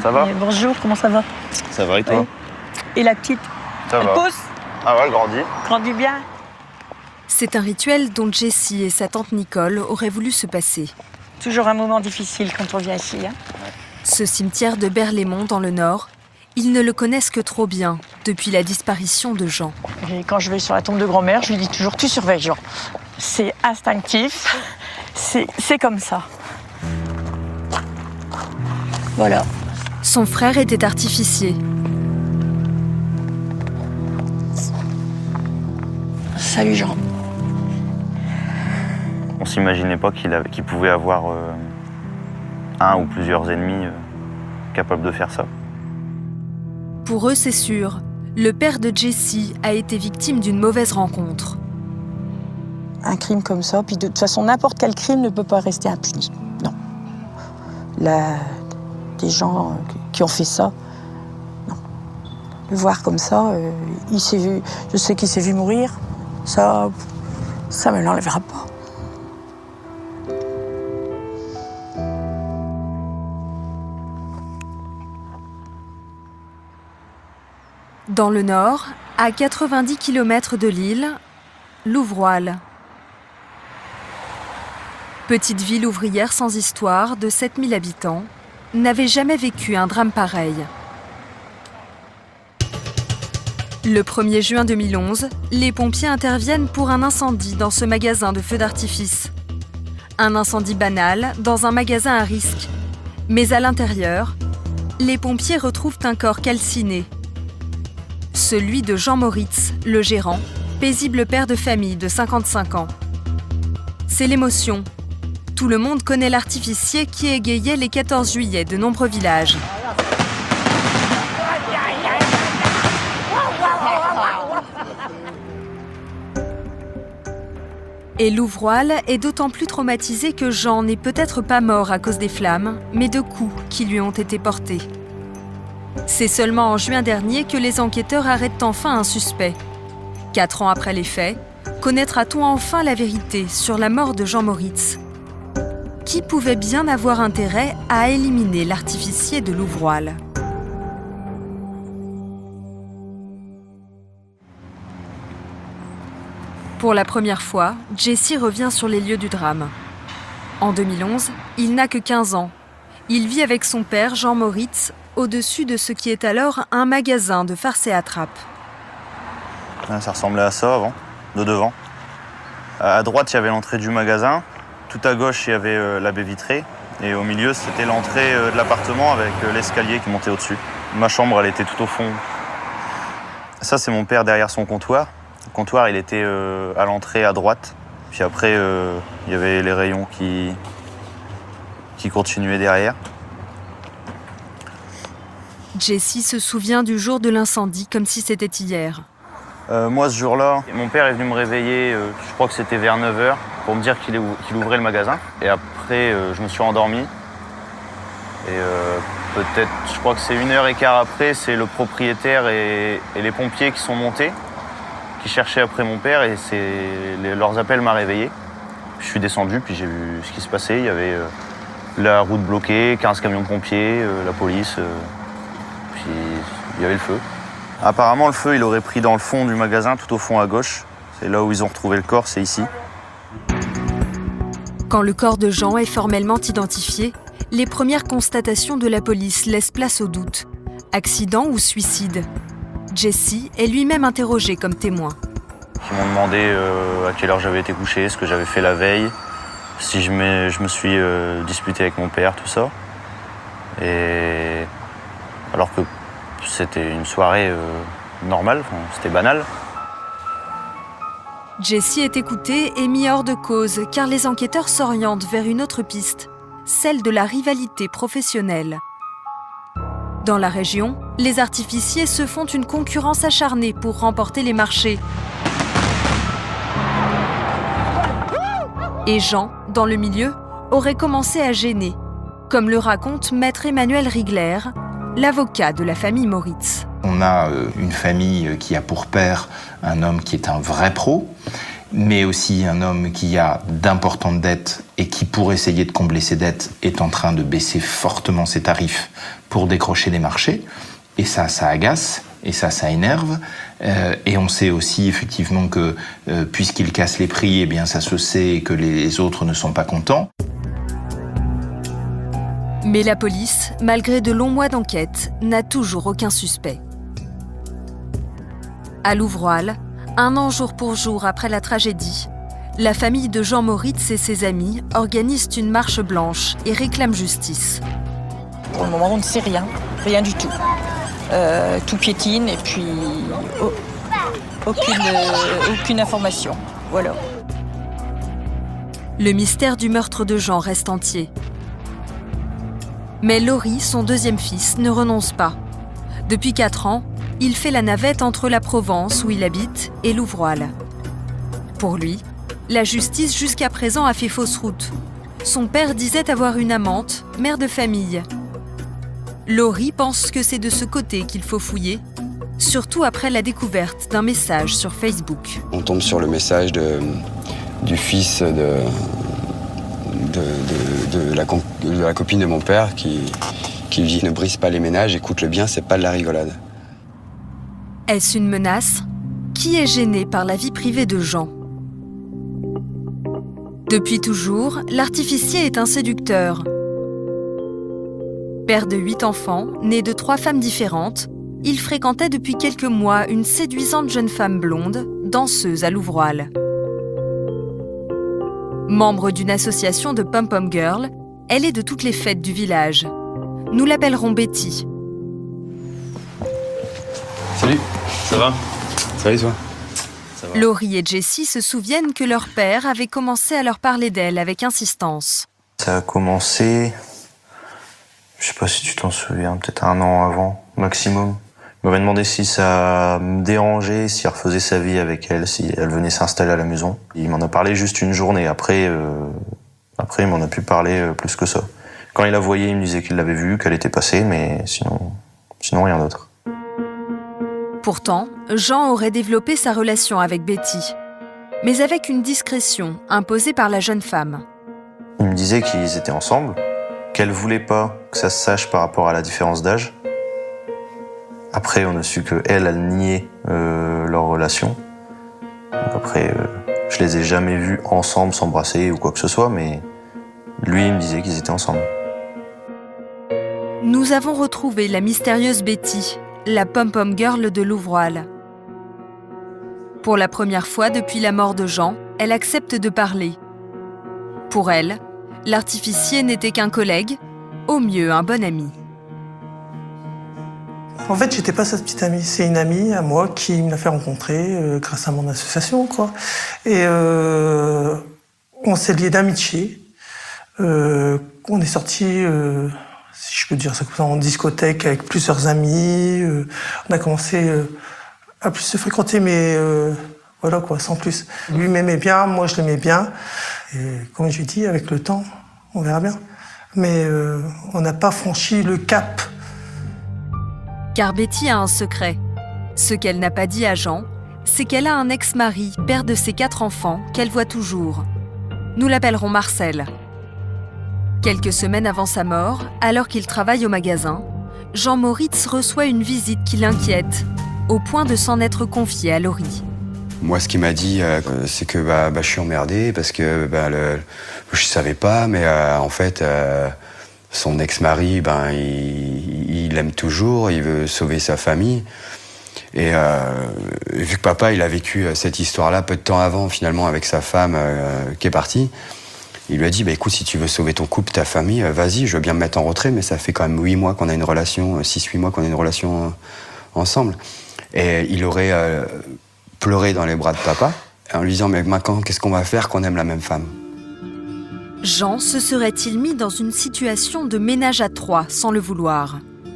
Ça va? Bonjour, comment ça va? Ça va et toi? Oui. Et la petite? Ça elle va. pousse? Ah ouais, elle grandit. Grandit bien? C'est un rituel dont Jessie et sa tante Nicole auraient voulu se passer. Toujours un moment difficile quand on vient ici. Hein? Ce cimetière de Berlaymont dans le Nord, ils ne le connaissent que trop bien depuis la disparition de Jean. Et quand je vais sur la tombe de grand-mère, je lui dis toujours tu surveilles Jean. C'est instinctif, c'est comme ça. Voilà. Son frère était artificier. Salut Jean. On s'imaginait pas qu'il pouvait avoir un ou plusieurs ennemis capables de faire ça. Pour eux, c'est sûr, le père de Jessie a été victime d'une mauvaise rencontre. Un crime comme ça, puis de toute façon, n'importe quel crime ne peut pas rester impuni. Non. Là, des gens qui ont fait ça, non. Le voir comme ça, il s'est vu, je sais qu'il s'est vu mourir, ça me l'enlèvera pas. Dans le Nord, à 90 km de Lille, Louvroil. Petite ville ouvrière sans histoire de 7000 habitants, n'avait jamais vécu un drame pareil. Le 1er juin 2011, les pompiers interviennent pour un incendie dans ce magasin de feux d'artifice. Un incendie banal dans un magasin à risque. Mais à l'intérieur, les pompiers retrouvent un corps calciné. Celui de Jean Moritz, le gérant, paisible père de famille de 55 ans. C'est l'émotion. Tout le monde connaît l'artificier qui égayait les 14 juillet de nombreux villages. Et Louvroil est d'autant plus traumatisé que Jean n'est peut-être pas mort à cause des flammes, mais de coups qui lui ont été portés. C'est seulement en juin dernier que les enquêteurs arrêtent enfin un suspect. 4 ans après les faits, connaîtra-t-on enfin la vérité sur la mort de Jean Moritz? Qui pouvait bien avoir intérêt à éliminer l'artificier de Louvroil? Pour la première fois, Jessie revient sur les lieux du drame. En 2011, il n'a que 15 ans. Il vit avec son père, Jean Moritz, au-dessus de ce qui est alors un magasin de farce et attrape. Ça ressemblait à ça avant, de devant. À droite, il y avait l'entrée du magasin. Tout à gauche, il y avait la baie vitrée. Et au milieu, c'était l'entrée de l'appartement avec l'escalier qui montait au-dessus. Ma chambre, elle était tout au fond. Ça, c'est mon père derrière son comptoir. Le comptoir, il était à l'entrée à droite. Puis après, il y avait les rayons qui continuaient derrière. Jessie se souvient du jour de l'incendie comme si c'était hier. Moi, ce jour-là, mon père est venu me réveiller, je crois que c'était vers 9h, pour me dire qu'il ouvrait le magasin. Et après, je me suis endormi. Et peut-être, je crois que c'est 1h15 après, c'est le propriétaire et les pompiers qui sont montés, qui cherchaient après mon père, et leurs appels m'ont réveillé. Je suis descendu, puis j'ai vu ce qui se passait. Il y avait la route bloquée, 15 camions de pompiers, la police, puis il y avait le feu. Apparemment, le feu, il aurait pris dans le fond du magasin, tout au fond à gauche. C'est là où ils ont retrouvé le corps, c'est ici. Quand le corps de Jean est formellement identifié, les premières constatations de la police laissent place au doute. Accident ou suicide? Jessie est lui-même interrogé comme témoin. Ils m'ont demandé à quelle heure j'avais été couché, ce que j'avais fait la veille, si je me suis disputé avec mon père, tout ça. Et alors que c'était une soirée normale, c'était banal. Jessie est écouté et mis hors de cause car les enquêteurs s'orientent vers une autre piste, celle de la rivalité professionnelle. Dans la région, les artificiers se font une concurrence acharnée pour remporter les marchés. Et Jean, dans le milieu, aurait commencé à gêner, comme le raconte maître Emmanuel Rigler, l'avocat de la famille Moritz. On a une famille qui a pour père un homme qui est un vrai pro mais aussi un homme qui a d'importantes dettes et qui, pour essayer de combler ses dettes, est en train de baisser fortement ses tarifs pour décrocher des marchés. Et ça agace, et ça énerve. Et on sait aussi effectivement que puisqu'il casse les prix, eh bien ça se sait et que les autres ne sont pas contents. Mais la police, malgré de longs mois d'enquête, n'a toujours aucun suspect. À Louvroil, 1 an jour pour jour après la tragédie, la famille de Jean Moritz et ses amis organisent une marche blanche et réclament justice. Pour le moment, on ne sait rien du tout. Tout piétine et puis aucune information. Voilà. Le mystère du meurtre de Jean reste entier. Mais Laurie, son deuxième fils, ne renonce pas. Depuis 4 ans, il fait la navette entre la Provence, où il habite, et Louvroil. Pour lui, la justice jusqu'à présent a fait fausse route. Son père disait avoir une amante, mère de famille. Laurie pense que c'est de ce côté qu'il faut fouiller, surtout après la découverte d'un message sur Facebook. On tombe sur le message du fils de la copine de mon père qui dit « Ne brise pas les ménages, écoute-le bien, c'est pas de la rigolade ». Est-ce une menace ? Qui est gêné par la vie privée de Jean ? Depuis toujours, l'artificier est un séducteur. Père de 8 enfants, né de 3 femmes différentes, il fréquentait depuis quelques mois une séduisante jeune femme blonde, danseuse à Louvroil. Membre d'une association de pom-pom girls, elle est de toutes les fêtes du village. Nous l'appellerons Betty. Salut, ça va ? Ça va et toi ? Laurie et Jessie se souviennent que leur père avait commencé à leur parler d'elle avec insistance. Ça a commencé, je sais pas si tu t'en souviens, peut-être 1 an avant, maximum. Il m'avait demandé si ça me dérangeait, si elle refaisait sa vie avec elle, si elle venait s'installer à la maison. Il m'en a parlé juste une journée, après il m'en a plus parlé plus que ça. Quand il la voyait, il me disait qu'il l'avait vue, qu'elle était passée, mais sinon rien d'autre. Pourtant, Jean aurait développé sa relation avec Betty, mais avec une discrétion imposée par la jeune femme. Il me disait qu'ils étaient ensemble, qu'elle voulait pas que ça se sache par rapport à la différence d'âge. Après, on a su qu'elle niait leur relation. Donc après, je les ai jamais vus ensemble s'embrasser ou quoi que ce soit, mais lui, il me disait qu'ils étaient ensemble. Nous avons retrouvé la mystérieuse Betty, la pom-pom girl de Louvroil. Pour la première fois depuis la mort de Jean, elle accepte de parler. Pour elle, l'artificier n'était qu'un collègue, au mieux un bon ami. En fait, j'étais pas sa petite amie. C'est une amie à moi qui me l'a fait rencontrer grâce à mon association, quoi. Et on s'est liés d'amitié. On est sortis, si je peux dire ça comme ça, en discothèque avec plusieurs amis. On a commencé à plus se fréquenter, mais voilà quoi, sans plus. Lui m'aimait bien, moi je l'aimais bien. Et comme je lui ai dit, avec le temps, on verra bien. Mais on n'a pas franchi le cap. Car Betty a un secret. Ce qu'elle n'a pas dit à Jean, c'est qu'elle a un ex-mari, père de ses 4 enfants, qu'elle voit toujours. Nous l'appellerons Marcel. Quelques semaines avant sa mort, alors qu'il travaille au magasin, Jean Moritz reçoit une visite qui l'inquiète, au point de s'en être confié à Laurie. Moi, ce qu'il m'a dit, c'est que je suis emmerdé parce que je savais pas, mais en fait, son ex-mari, il l'aime toujours, il veut sauver sa famille. Et vu que papa, il a vécu cette histoire-là peu de temps avant, finalement, avec sa femme qui est partie, il lui a dit, écoute, si tu veux sauver ton couple, ta famille, vas-y, je veux bien me mettre en retrait, mais ça fait quand même 8 mois qu'on a une relation, 6-8 mois qu'on a une relation ensemble. Et il aurait pleuré dans les bras de papa, en lui disant, mais maintenant, qu'est-ce qu'on va faire qu'on aime la même femme ? Jean se serait-il mis dans une situation de ménage à 3 sans le vouloir ?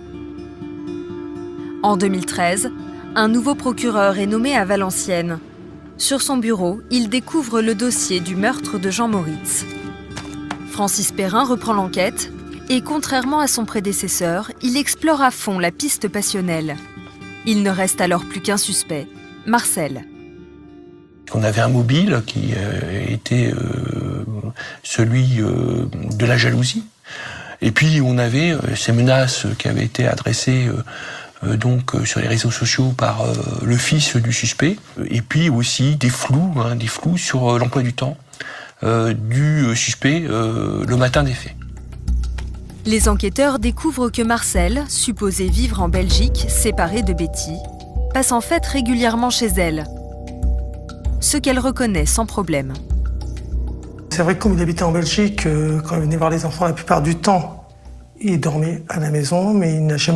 En 2013, un nouveau procureur est nommé à Valenciennes. Sur son bureau, il découvre le dossier du meurtre de Jean Moritz. Francis Perrin reprend l'enquête et, contrairement à son prédécesseur, il explore à fond la piste passionnelle. Il ne reste alors plus qu'un suspect, Marcel. On avait un mobile qui était celui de la jalousie. Et puis on avait ces menaces qui avaient été adressées sur les réseaux sociaux par le fils du suspect. Et puis aussi des flous sur l'emploi du temps du suspect le matin des faits. Les enquêteurs découvrent que Marcel, supposé vivre en Belgique, séparé de Betty, passe en fait régulièrement chez elle. Ce qu'elle reconnaît sans problème. C'est vrai que comme il habitait en Belgique, quand il venait voir les enfants la plupart du temps, il dormait à la maison, mais il n'a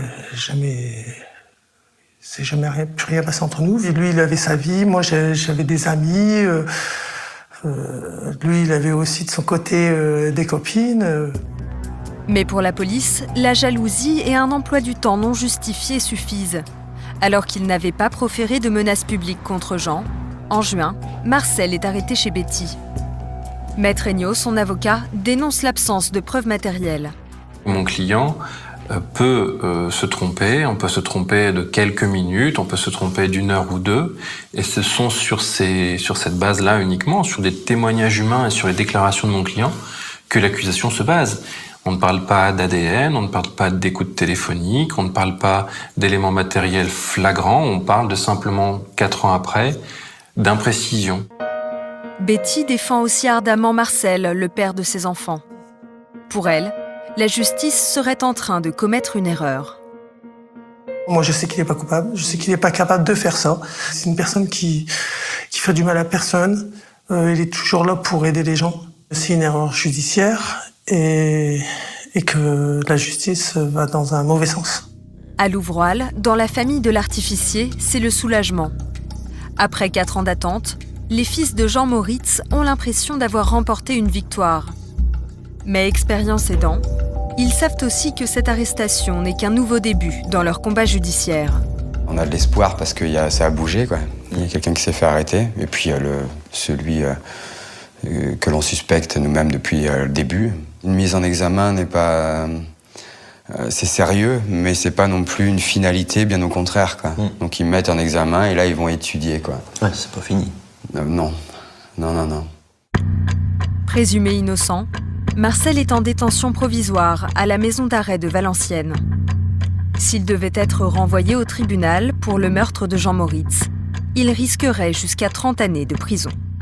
plus rien passé entre nous. Et lui, il avait sa vie, moi j'avais des amis, lui, il avait aussi de son côté des copines. Mais pour la police, la jalousie et un emploi du temps non justifié suffisent. Alors qu'il n'avait pas proféré de menaces publiques contre Jean, en juin, Marcel est arrêté chez Betty. Maître Egnaud, son avocat, dénonce l'absence de preuves matérielles. Mon client peut se tromper, on peut se tromper de quelques minutes, on peut se tromper d'une heure ou deux, et ce sont sur cette base-là uniquement, sur des témoignages humains et sur les déclarations de mon client, que l'accusation se base. On ne parle pas d'ADN, on ne parle pas d'écoute téléphonique, on ne parle pas d'éléments matériels flagrants, on parle de simplement 4 ans après, d'imprécisions. Betty défend aussi ardemment Marcel, le père de ses enfants. Pour elle, la justice serait en train de commettre une erreur. Moi, je sais qu'il n'est pas coupable, je sais qu'il n'est pas capable de faire ça. C'est une personne qui fait du mal à personne, il est toujours là pour aider les gens. C'est une erreur judiciaire et que la justice va dans un mauvais sens. À Louvroil, dans la famille de l'artificier, c'est le soulagement. Après 4 ans d'attente, les fils de Jean Moritz ont l'impression d'avoir remporté une victoire. Mais expérience aidant, ils savent aussi que cette arrestation n'est qu'un nouveau début dans leur combat judiciaire. On a de l'espoir parce que ça a bougé, quoi. Il y a quelqu'un qui s'est fait arrêter, et puis celui que l'on suspecte nous-mêmes depuis le début. Une mise en examen n'est pas... c'est sérieux, mais c'est pas non plus une finalité, bien au contraire, quoi. Donc ils mettent en examen et là ils vont étudier, quoi. Ouais, c'est pas fini. Non. Présumé innocent, Marcel est en détention provisoire à la maison d'arrêt de Valenciennes. S'il devait être renvoyé au tribunal pour le meurtre de Jean Moritz, il risquerait jusqu'à 30 années de prison.